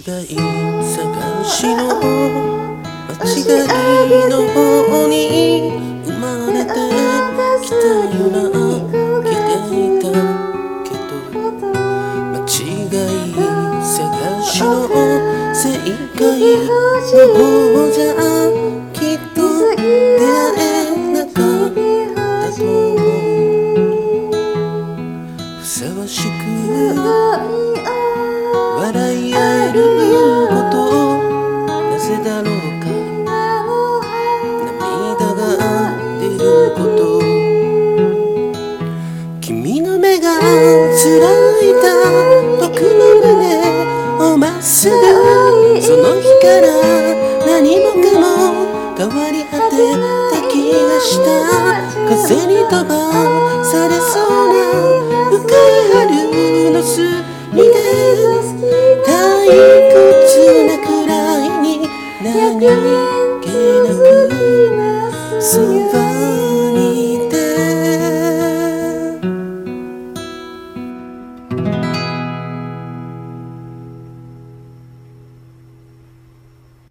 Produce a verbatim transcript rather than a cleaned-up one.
違い探しの間違いの方に生まれてきたような気でいたけど、間違い探しの正解の方じゃきっと出会えなかったと思う。ふさわしく笑い合えることなぜだろうか、涙が出ること、君の目が貫いた僕の胸をまっすぐ、その日から何もかも変わり果てた気がした。風に飛ばされそうな深い春の隅で退屈なくらいに何気なくそば